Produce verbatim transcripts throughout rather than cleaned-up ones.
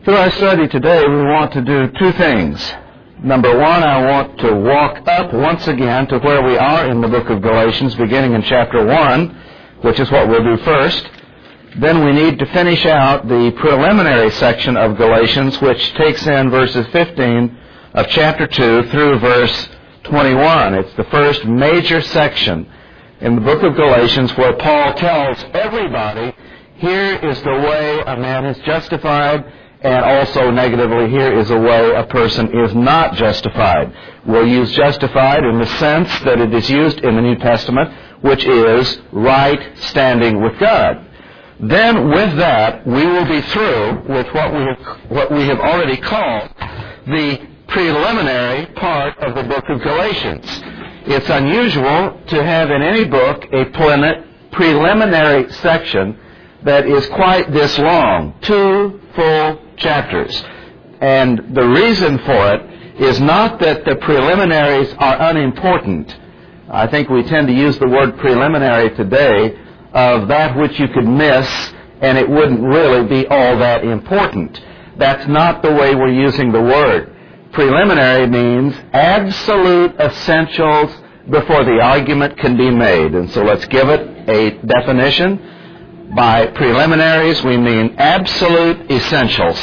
Through our study today, we want to do two things. Number one, I want to walk up once again to where we are in the book of Galatians, beginning in chapter one, which is what we'll do first. Then we need to finish out the preliminary section of Galatians, which takes in verses fifteen of chapter two through verse twenty-one. It's the first major section in the book of Galatians where Paul tells everybody, here is the way a man is justified, and also negatively, here is a way a person is not justified. We'll use justified in the sense that it is used in the New Testament, which is right standing with God. Then with that, we will be through with what we have, what we have already called the preliminary part of the book of Galatians. It's unusual to have in any book a preliminary section that is quite this long, two full chapters. And the reason for it is not that the preliminaries are unimportant. I think we tend to use the word preliminary today of that which you could miss and it wouldn't really be all that important. That's not the way we're using the word. Preliminary means absolute essentials before the argument can be made. And so let's give it a definition. By preliminaries, we mean absolute essentials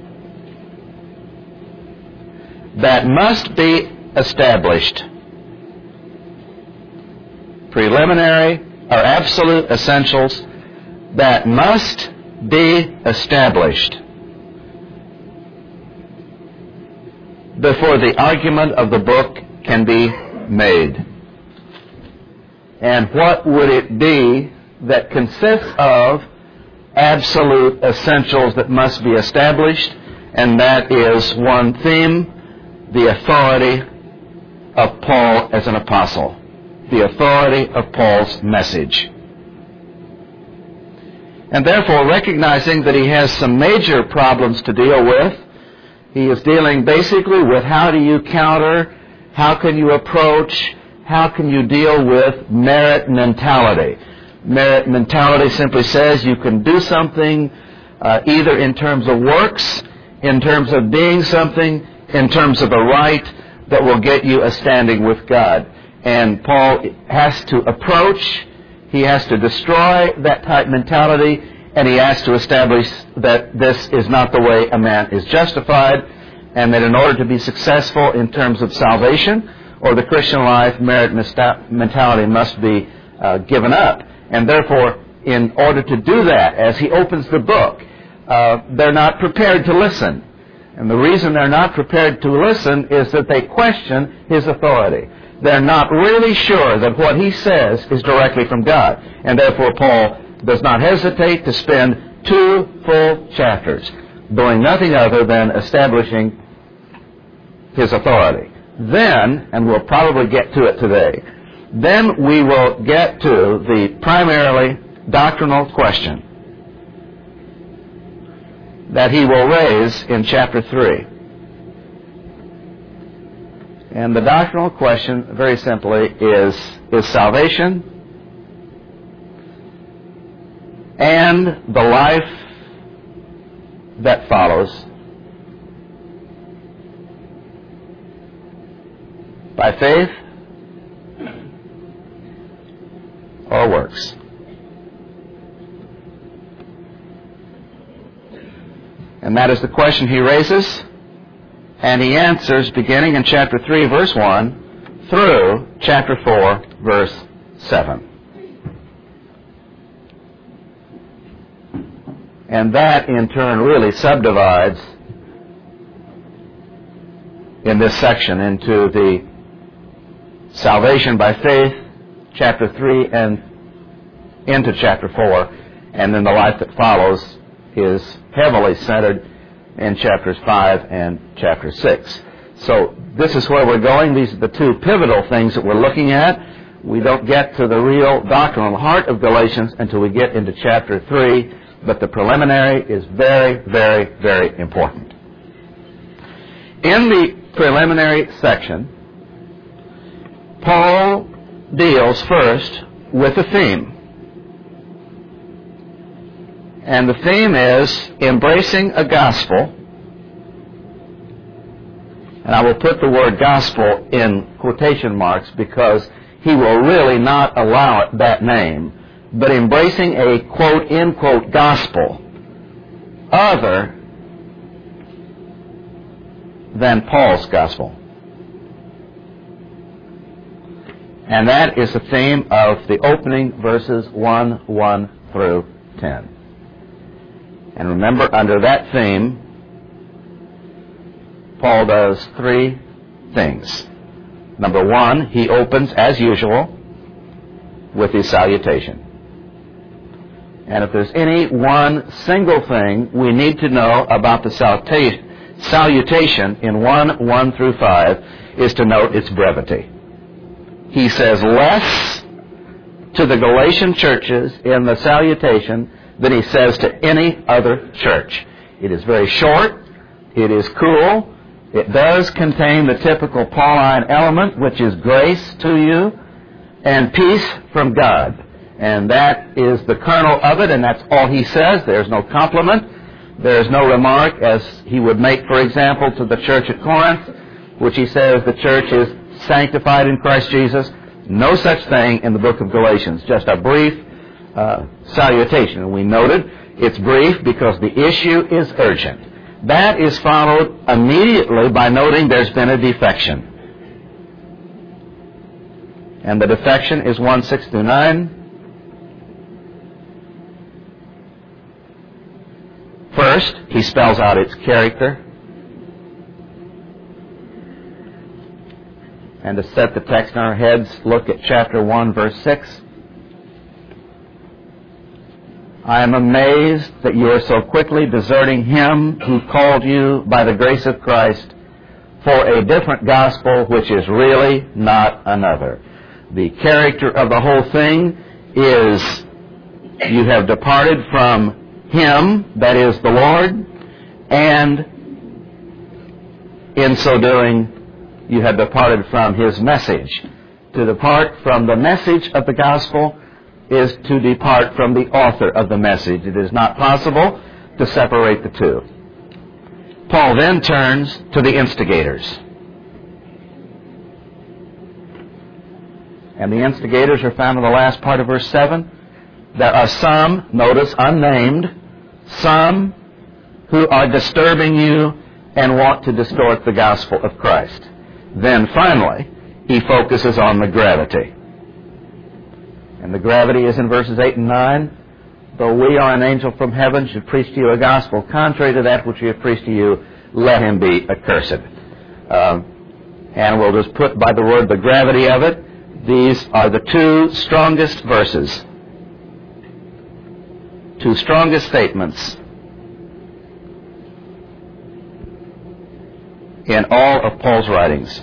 that must be established. Preliminary or absolute essentials that must be established before the argument of the book can be made. And what would it be that consists of absolute essentials that must be established? And that is one theme, the authority of Paul as an apostle, the authority of Paul's message. And therefore, recognizing that he has some major problems to deal with, he is dealing basically with how do you counter, how can you approach, how can you deal with merit mentality. Merit mentality simply says you can do something uh, either in terms of works, in terms of being something, in terms of a right that will get you a standing with God. And Paul has to approach, he has to destroy that type mentality, and he has to establish that this is not the way a man is justified, and that in order to be successful in terms of salvation or the Christian life, merit mentality must be uh, given up. And therefore, in order to do that, as he opens the book, uh, they're not prepared to listen. And the reason they're not prepared to listen is that they question his authority. They're not really sure that what he says is directly from God. And therefore, Paul does not hesitate to spend two full chapters doing nothing other than establishing his authority. Then, and we'll probably get to it today, then we will get to the primarily doctrinal question that he will raise in chapter three. And the doctrinal question, very simply, is, is salvation and the life that follows by faith or works? And that is the question he raises, and he answers beginning in chapter three, verse one, through chapter four, verse seven. And that, in turn, really subdivides in this section into the salvation by faith, chapter three, and into chapter four, and then the life that follows is heavily centered in chapters five and chapter six. So this is where we're going. These are the two pivotal things that we're looking at. We don't get to the real doctrinal heart of Galatians until we get into chapter three, but the preliminary is very, very, very important. In the preliminary section, Paul deals first with a theme. And the theme is embracing a gospel And I will put the word gospel in quotation marks because he will really not allow it that name, but embracing a quote, end quote, gospel other than Paul's gospel. And that is the theme of the opening verses one, one through ten. And remember, under that theme, Paul does three things. Number one, he opens, as usual, with his salutation. And if there's any one single thing we need to know about the salutation in one, one through five, is to note its brevity. He says less to the Galatian churches in the salutation than he says to any other church. It is very short. It is cool. It does contain the typical Pauline element, which is grace to you and peace from God. And that is the kernel of it, and that's all he says. There's no compliment. There's no remark, as he would make, for example, to the church at Corinth, which he says the church is sanctified in Christ Jesus. No such thing in the book of Galatians. Just a brief uh, salutation. And we noted it's brief because the issue is urgent. That is followed immediately by noting there's been a defection. And the defection is one, six through nine. First, he spells out its character. And to set the text in our heads, look at chapter one, verse six. I am amazed that you are so quickly deserting him who called you by the grace of Christ for a different gospel, which is really not another. The character of the whole thing is you have departed from him, that is the Lord, and in so doing, you have departed from his message. To depart from the message of the gospel is to depart from the author of the message. It is not possible to separate the two. Paul then turns to the instigators. And the instigators are found in the last part of verse seven. There are some, notice, unnamed, some who are disturbing you and want to distort the gospel of Christ. Then finally, he focuses on the gravity. And the gravity is in verses eight and nine. Though we or an angel from heaven should preach to you a gospel contrary to that which we have preached to you, let him be accursed. Um, and we'll just put by the word the gravity of it. These are the two strongest verses, two strongest statements in all of Paul's writings.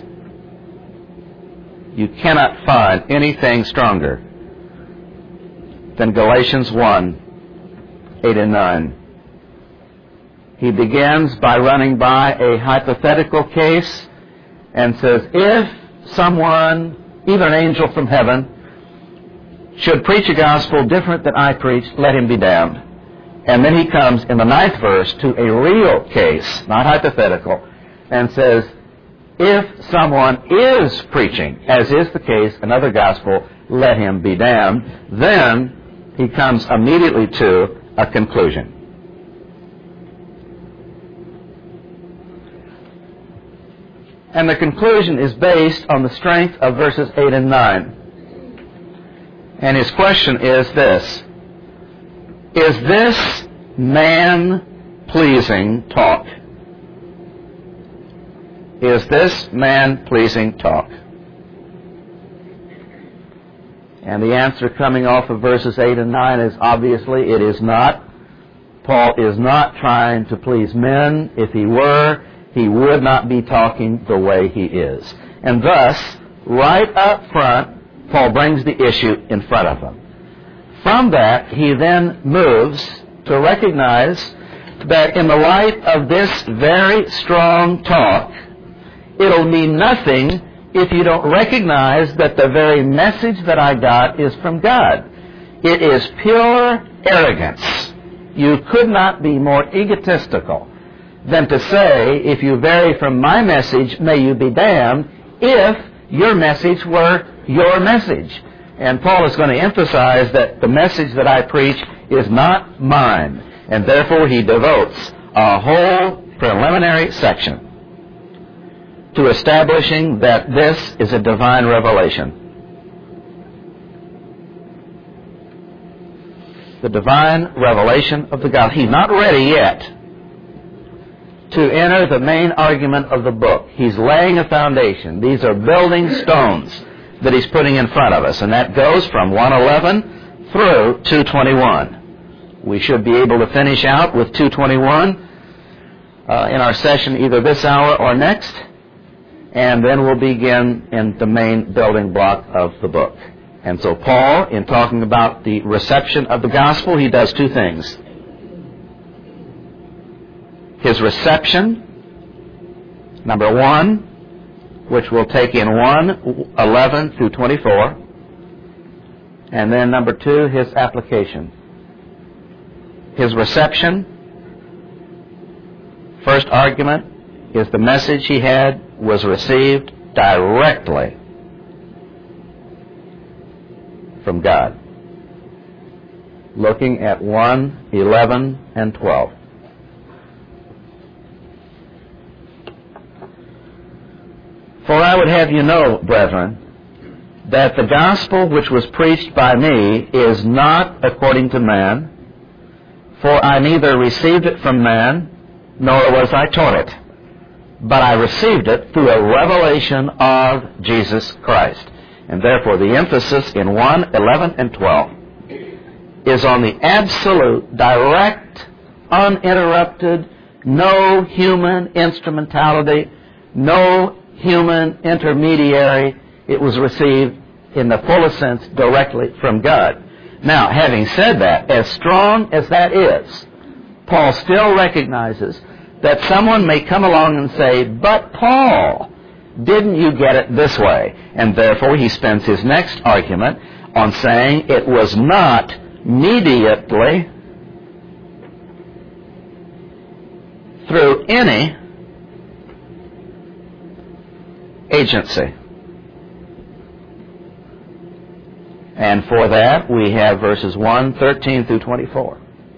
You cannot find anything stronger than Galatians one, eight and nine. He begins by running by a hypothetical case and says, if someone, even an angel from heaven, should preach a gospel different than I preach, let him be damned. And then he comes in the ninth verse to a real case, not hypothetical, and says, if someone is preaching, as is the case, another gospel, let him be damned. Then he comes immediately to a conclusion. And the conclusion is based on the strength of verses eight and nine. And his question is this: is this man-pleasing talk? Is this man-pleasing talk? And the answer coming off of verses eight and nine is obviously it is not. Paul is not trying to please men. If he were, he would not be talking the way he is. And thus, right up front, Paul brings the issue in front of him. From that, he then moves to recognize that in the light of this very strong talk, it'll mean nothing if you don't recognize that the very message that I got is from God. It is pure arrogance. You could not be more egotistical than to say, if you vary from my message, may you be damned, if your message were your message. And Paul is going to emphasize that the message that I preach is not mine. And therefore he devotes a whole preliminary section to establishing that this is a divine revelation. The divine revelation of the gospel. He's not ready yet to enter the main argument of the book. He's laying a foundation. These are building stones that he's putting in front of us, and that goes from one eleven through two twenty-one. We should be able to finish out with two twenty-one uh, in our session either this hour or next, and then we'll begin in the main building block of the book. And so Paul, in talking about the reception of the gospel, he does two things. His reception, number one, which we'll take in one eleven through twenty-four, and then number two, his application. His reception, first argument, is the message he had was received directly from God. Looking at one, eleven, and twelve. For I would have you know, brethren, that the gospel which was preached by me is not according to man, for I neither received it from man, nor was I taught it, but I received it through a revelation of Jesus Christ. And therefore the emphasis in one, eleven, and twelve is on the absolute, direct, uninterrupted, no human instrumentality, no human intermediary. It was received in the fullest sense directly from God. Now, having said that, as strong as that is, Paul still recognizes that someone may come along and say, but Paul, didn't you get it this way? And therefore he spends his next argument on saying it was not mediately through any agency. And for that we have verses one, thirteen through twenty-four.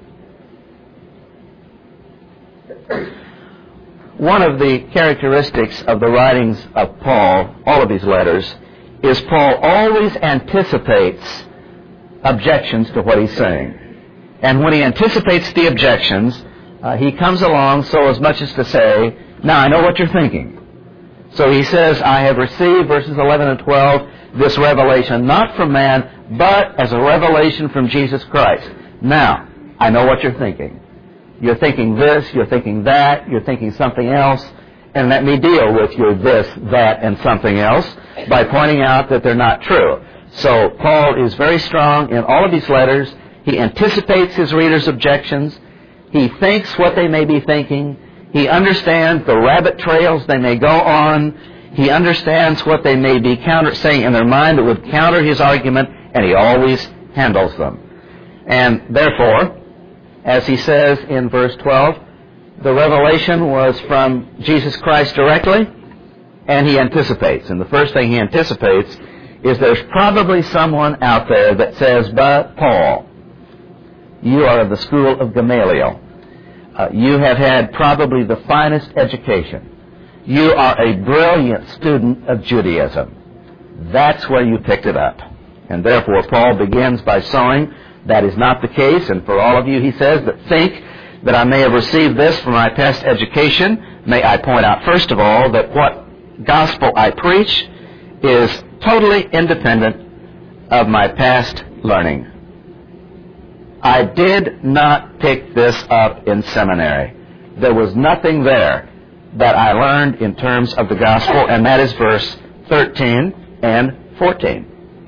One of the characteristics of the writings of Paul, all of these letters, is Paul always anticipates objections to what he's saying. And when he anticipates the objections, uh, he comes along so as much as to say, now I know what you're thinking. So he says, I have received, verses eleven and twelve, this revelation not from man, but as a revelation from Jesus Christ. Now, I know what you're thinking. You're thinking this, you're thinking that, you're thinking something else, and let me deal with your this, that, and something else by pointing out that they're not true. So Paul is very strong in all of these letters. He anticipates his readers' objections. He thinks what they may be thinking. He understands the rabbit trails they may go on. He understands what they may be counter saying in their mind that would counter his argument, and he always handles them. And therefore, as he says in verse twelve, the revelation was from Jesus Christ directly, and he anticipates. And the first thing he anticipates is there's probably someone out there that says, but Paul, you are of the school of Gamaliel. Uh, you have had probably the finest education. You are a brilliant student of Judaism. That's where you picked it up. And therefore Paul begins by showing that is not the case. And for all of you, he says, that think that I may have received this from my past education, may I point out first of all that what gospel I preach is totally independent of my past learning. I did not pick this up in seminary. There was nothing there that I learned in terms of the gospel, and that is verse thirteen and fourteen.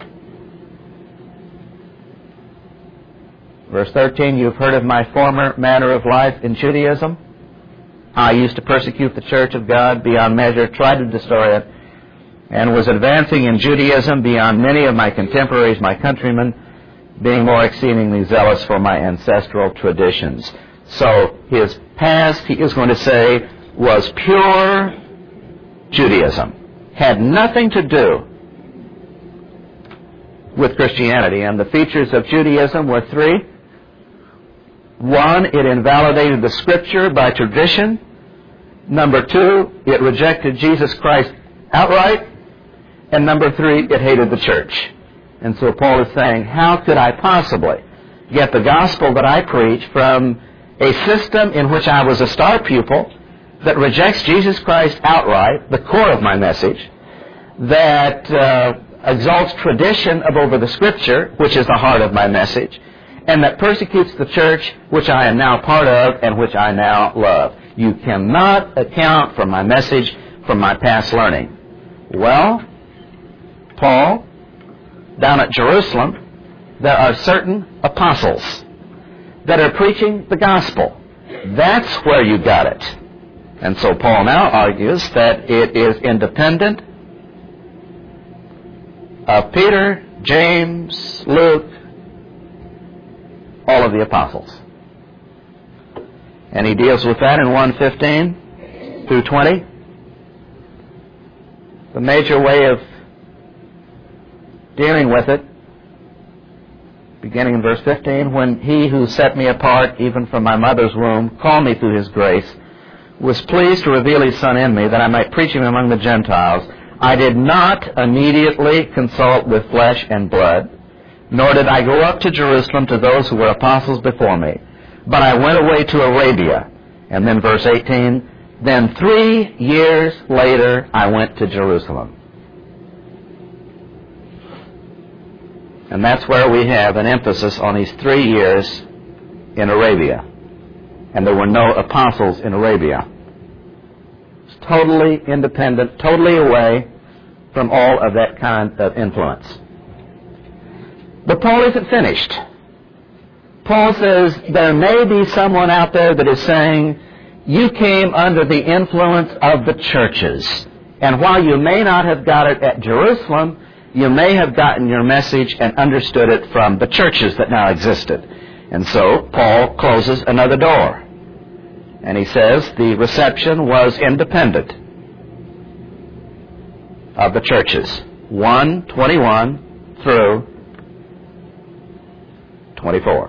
Verse thirteen, you've heard of my former manner of life in Judaism. I used to persecute the church of God beyond measure, tried to destroy it, and was advancing in Judaism beyond many of my contemporaries, my countrymen, being more exceedingly zealous for my ancestral traditions. So his past, he is going to say, was pure Judaism. Had nothing to do with Christianity. And the features of Judaism were three. One, it invalidated the Scripture by tradition. Number two, it rejected Jesus Christ outright. And number three, it hated the church. And so Paul is saying, how could I possibly get the gospel that I preach from a system in which I was a star pupil that rejects Jesus Christ outright, the core of my message, that uh, exalts tradition over the Scripture, which is the heart of my message, and that persecutes the church, which I am now part of and which I now love. You cannot account for my message from my past learning. Well, Paul, down at Jerusalem, there are certain apostles that are preaching the gospel. That's where you got it. And so Paul now argues that it is independent of Peter, James, Luke, all of the apostles. And he deals with that in one fifteen through twenty. The major way of dealing with it, beginning in verse fifteen, when he who set me apart even from my mother's womb called me through his grace, was pleased to reveal his Son in me, that I might preach him among the Gentiles. I did not immediately consult with flesh and blood, nor did I go up to Jerusalem to those who were apostles before me, but I went away to Arabia. And then verse eighteen, then three years later I went to Jerusalem. And that's where we have an emphasis on these three years in Arabia. And there were no apostles in Arabia. It's totally independent, totally away from all of that kind of influence. But Paul isn't finished. Paul says there may be someone out there that is saying, you came under the influence of the churches. And while you may not have got it at Jerusalem, you may have gotten your message and understood it from the churches that now existed. And so Paul closes another door. And he says the reception was independent of the churches. one twenty-one through twenty-four.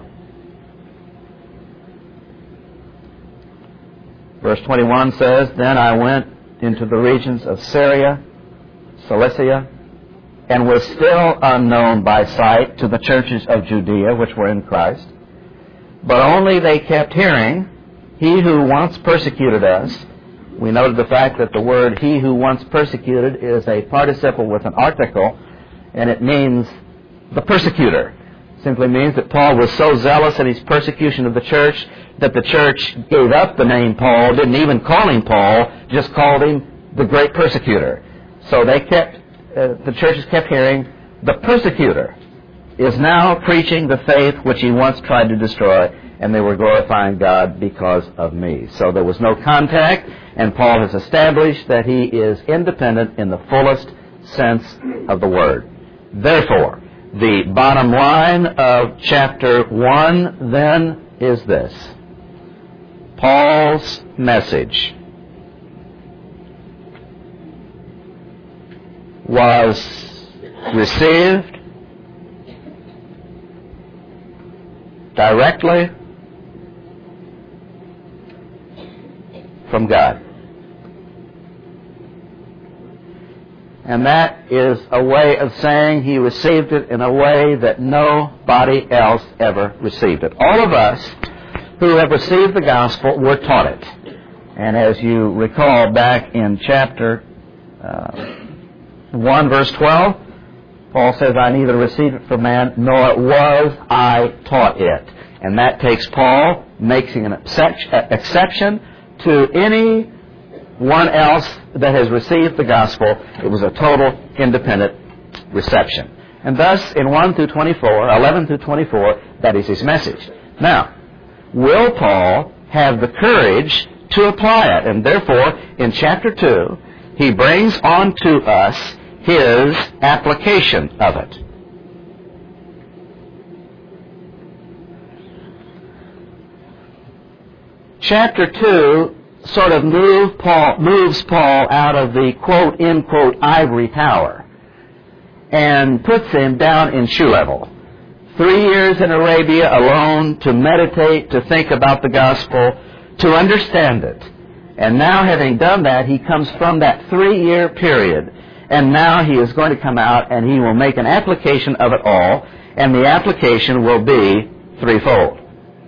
Verse twenty-one says, then I went into the regions of Syria, Cilicia, and was still unknown by sight to the churches of Judea which were in Christ. But only they kept hearing, he who once persecuted us. We noted the fact that the word he who once persecuted is a participle with an article, and it means the persecutor. It simply means that Paul was so zealous in his persecution of the church that the church gave up the name Paul, didn't even call him Paul, just called him the great persecutor. So they kept, uh, the churches kept hearing, the persecutor is now preaching the faith which he once tried to destroy, and they were glorifying God because of me. So there was no contact, and Paul has established that he is independent in the fullest sense of the word. Therefore, the bottom line of chapter one then is this. Paul's message was received directly from God. And that is a way of saying he received it in a way that nobody else ever received it. All of us who have received the gospel were taught it. And as you recall back in chapter uh, one, verse twelve, Paul says, I neither received it from man, nor was I taught it. And that takes Paul making an exception to anyone else that has received the gospel. It was a total independent reception. And thus, in one through twenty-four, eleven through twenty-four, that is his message. Now, will Paul have the courage to apply it? And therefore, in chapter two, he brings on to us his application of it. chapter two sort of move Paul, moves Paul out of the quote, end quote, ivory tower and puts him down in shoe level. Three years in Arabia alone to meditate, to think about the gospel, to understand it. And now, having done that, he comes from that three-year period. And now he is going to come out and he will make an application of it all. And the application will be threefold.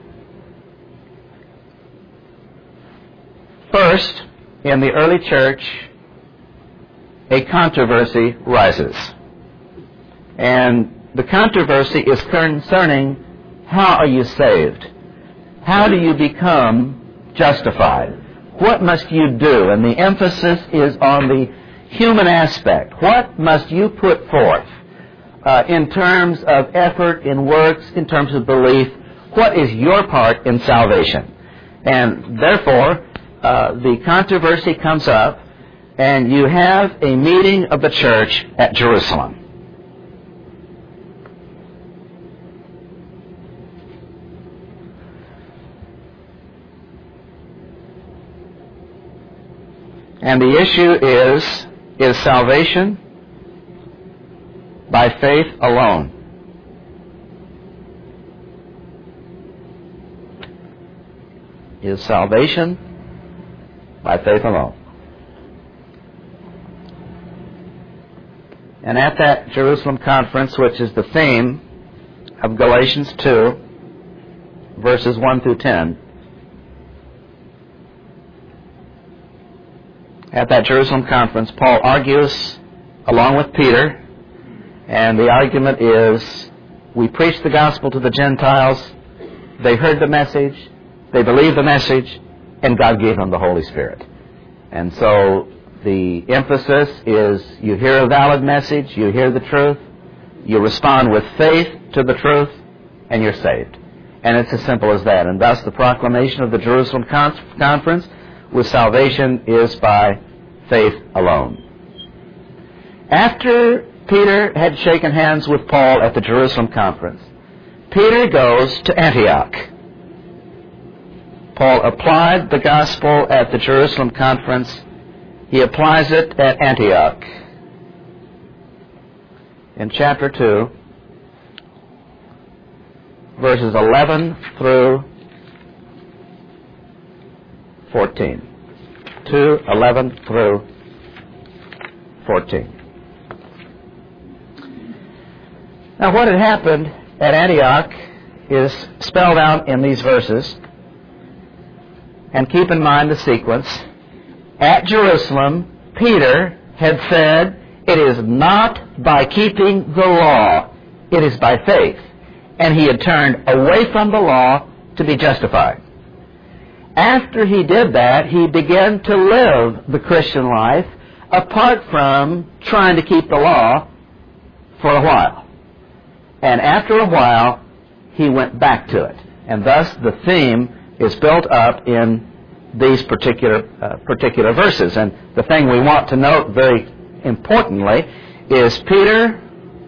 First, in the early church, a controversy rises. And the controversy is concerning how are you saved? How do you become justified? What must you do? And the emphasis is on the human aspect. What must you put forth uh, in terms of effort, in works, in terms of belief? What is your part in salvation? And therefore, uh, the controversy comes up, and you have a meeting of the church at Jerusalem. And the issue is, is salvation by faith alone? Is salvation by faith alone? And at that Jerusalem conference, which is the theme of Galatians two, verses one through ten, at that Jerusalem conference, Paul argues along with Peter, and the argument is, we preached the gospel to the Gentiles, they heard the message, they believed the message, and God gave them the Holy Spirit. And so the emphasis is, you hear a valid message, you hear the truth, you respond with faith to the truth, and you're saved. And it's as simple as that. And thus the proclamation of the Jerusalem con- conference with salvation is by faith alone. After Peter had shaken hands with Paul at the Jerusalem conference, Peter goes to Antioch. Paul applied the gospel at the Jerusalem conference. He applies it at Antioch. In chapter two, verses eleven through fourteen. two, eleven through fourteen. Now, what had happened at Antioch is spelled out in these verses. And keep in mind the sequence. At Jerusalem, Peter had said, it is not by keeping the law, it is by faith. And he had turned away from the law to be justified. After he did that, he began to live the Christian life apart from trying to keep the law for a while. And after a while, he went back to it. And thus the theme is built up in these particular uh, particular verses. And the thing we want to note very importantly is Peter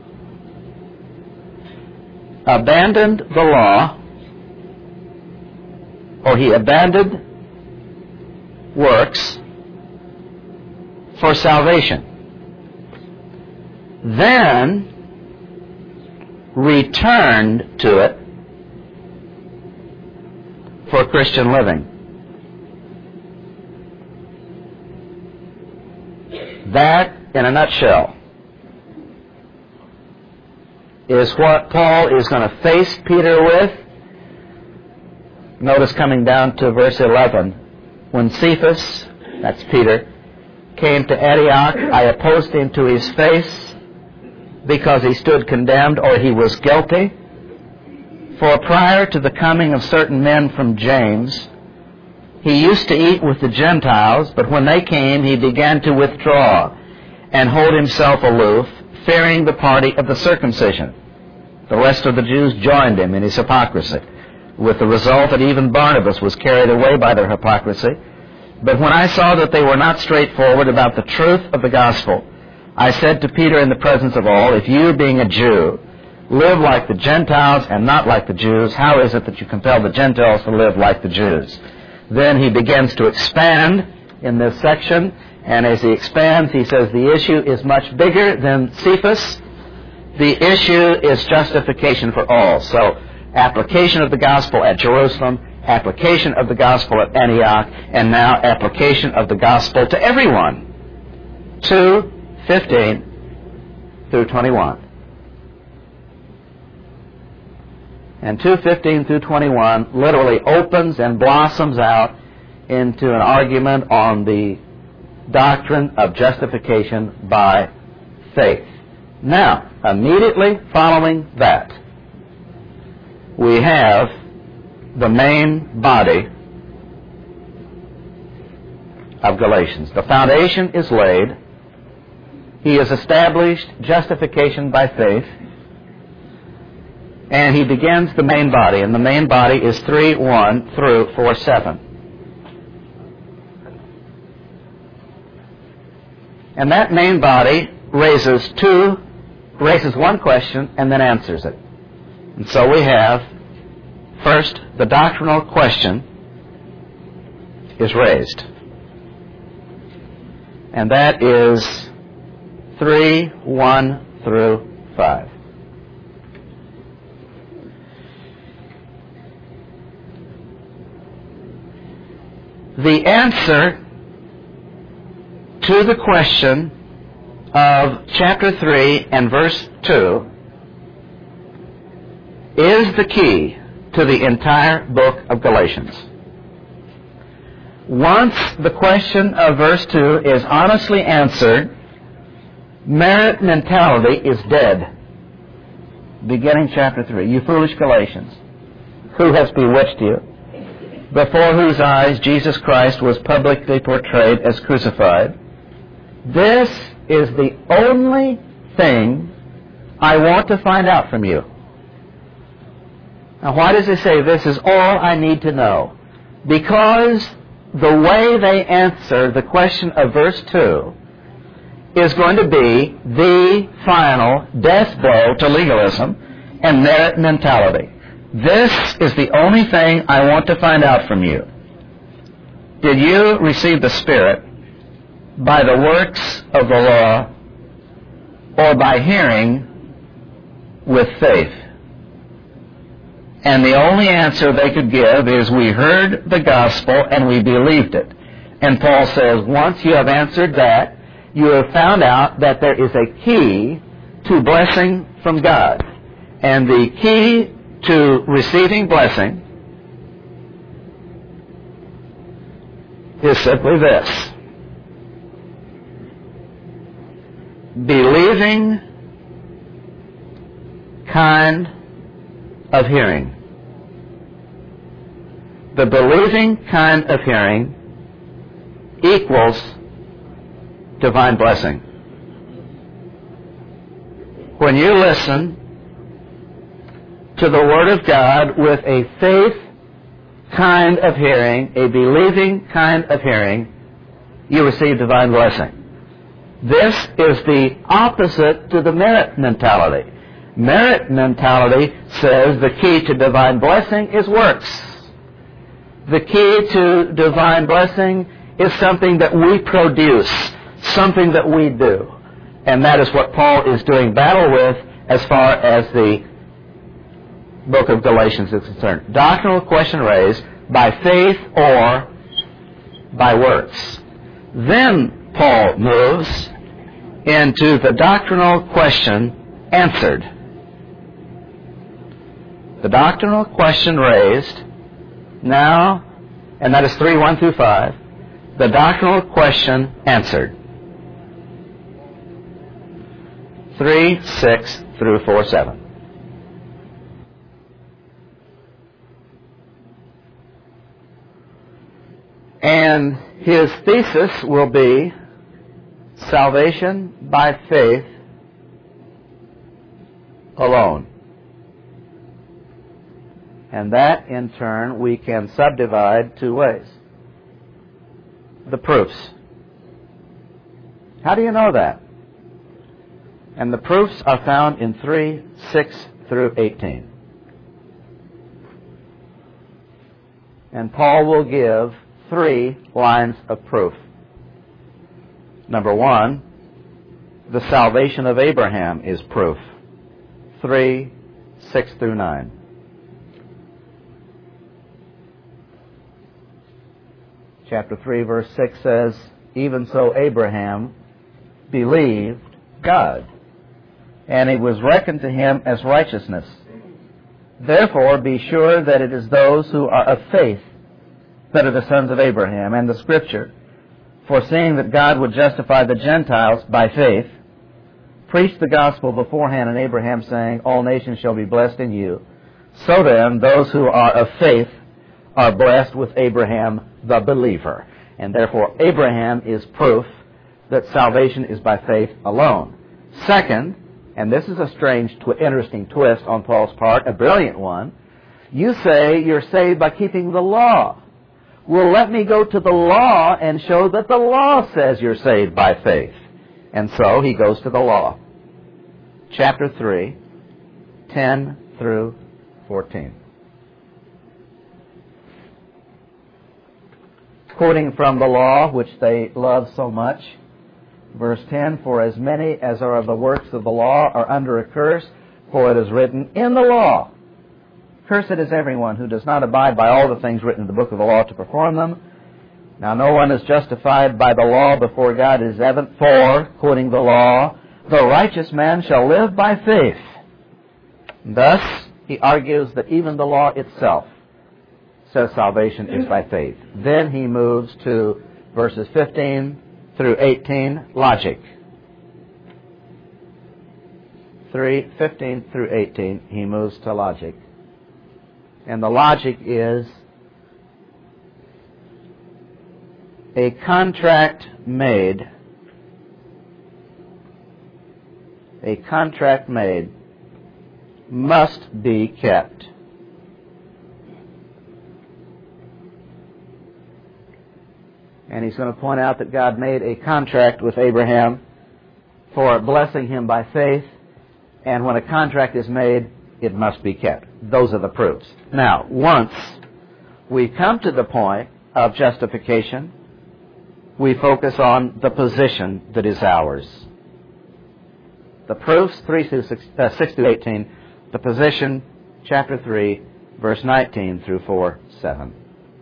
abandoned the law, or he abandoned works for salvation. Then returned to it for Christian living. That, in a nutshell, is what Paul is going to face Peter with. Notice coming down to verse eleven. When Cephas, that's Peter, came to Antioch, I opposed him to his face because he stood condemned, or he was guilty. For prior to the coming of certain men from James, he used to eat with the Gentiles, but when they came, he began to withdraw and hold himself aloof, fearing the party of the circumcision. The rest of the Jews joined him in his hypocrisy, with the result that even Barnabas was carried away by their hypocrisy. But when I saw that they were not straightforward about the truth of the gospel, I said to Peter in the presence of all, if you, being a Jew, live like the Gentiles and not like the Jews, how is it that you compel the Gentiles to live like the Jews? Then he begins to expand in this section, and as he expands, he says the issue is much bigger than Cephas. The issue is justification for all. So, application of the gospel at Jerusalem, application of the gospel at Antioch, and now application of the gospel to everyone. two fifteen through twenty-one. And two fifteen through twenty-one literally opens and blossoms out into an argument on the doctrine of justification by faith. Now, immediately following that, we have the main body of Galatians. The foundation is laid. He has established justification by faith. And he begins the main body, and the main body is three one through four seven. And that main body raises two, raises one question and then answers it. And so we have, first, the doctrinal question is raised. And that is three one through five. The answer to the question of chapter three and verse two is the key to the entire book of Galatians. Once the question of verse two is honestly answered, merit mentality is dead. Beginning chapter three. You foolish Galatians, who has bewitched you? Before whose eyes Jesus Christ was publicly portrayed as crucified. This is the only thing I want to find out from you. Now, why does it say this is all I need to know? Because the way they answer the question of verse two is going to be the final death blow to legalism and merit mentality. This is the only thing I want to find out from you. Did you receive the Spirit by the works of the law or by hearing with faith? And the only answer they could give is, we heard the gospel and we believed it. And Paul says, once you have answered that, you have found out that there is a key to blessing from God. And the key to receiving blessing is simply this: believing kind of hearing. The believing kind of hearing equals divine blessing. When you listen to the Word of God with a faith kind of hearing, a believing kind of hearing, you receive divine blessing. This is the opposite to the merit mentality. Merit mentality says the key to divine blessing is works. The key to divine blessing is something that we produce, something that we do. And that is what Paul is doing battle with as far as the book of Galatians is concerned. Doctrinal question raised by faith or by works. Then Paul moves into the doctrinal question answered. The doctrinal question raised now, and that is three one through five, the doctrinal question answered. three six through four seven. And his thesis will be salvation by faith alone. And that, in turn, we can subdivide two ways. The proofs. How do you know that? And the proofs are found in three six through eighteen. And Paul will give three lines of proof. Number one, the salvation of Abraham is proof. Three, six through nine. Chapter three, verse six says, even so Abraham believed God, and it was reckoned to him as righteousness. Therefore be sure that it is those who are of faith that are the sons of Abraham. And the Scripture, foreseeing that God would justify the Gentiles by faith, preached the gospel beforehand in Abraham, saying, all nations shall be blessed in you. So then, those who are of faith are blessed with Abraham the believer. And therefore, Abraham is proof that salvation is by faith alone. Second, and this is a strange, tw- interesting twist on Paul's part, a brilliant one, you say you're saved by keeping the law. Well, let me go to the law and show that the law says you're saved by faith. And so he goes to the law. Chapter three, ten through fourteen. Quoting from the law, which they love so much, verse ten, for as many as are of the works of the law are under a curse, for it is written in the law, cursed is everyone who does not abide by all the things written in the book of the law to perform them. Now no one is justified by the law before God is evident, for, quoting the law, the righteous man shall live by faith. Thus, he argues that even the law itself says salvation is by faith. Then he moves to verses fifteen through eighteen, logic. three, fifteen through eighteen, he moves to logic. And the logic is a contract made, a contract made must be kept. And he's going to point out that God made a contract with Abraham for blessing him by faith, and when a contract is made, it must be kept. Those are the proofs. Now, once we come to the point of justification, we focus on the position that is ours. The proofs, three through six, uh, six through eighteen, the position, chapter three, verse nineteen through four, seven.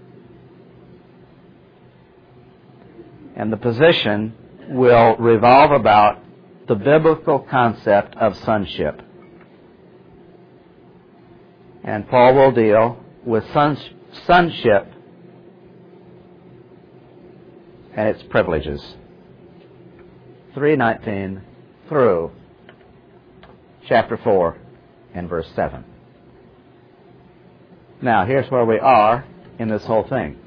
And the position will revolve about the biblical concept of sonship. And Paul will deal with sons, sonship and its privileges. three nineteen through chapter four and verse seven. Now, here's where we are in this whole thing.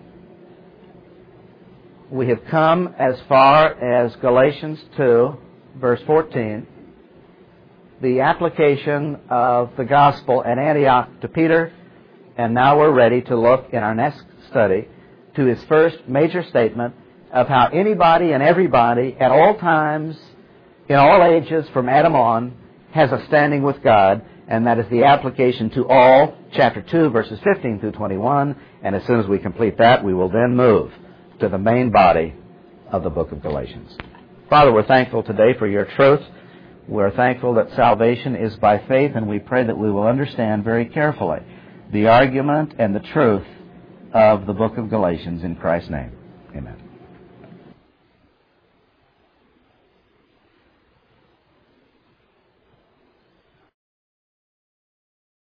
We have come as far as Galatians two, verse fourteen, the application of the gospel at Antioch to Peter, and now we're ready to look in our next study to his first major statement of how anybody and everybody at all times, in all ages from Adam on, has a standing with God, and that is the application to all, chapter two, verses fifteen through twenty-one, and as soon as we complete that, we will then move to the main body of the book of Galatians. Father, we're thankful today for your truth. We're thankful that salvation is by faith, and we pray that we will understand very carefully the argument and the truth of the book of Galatians in Christ's name. Amen.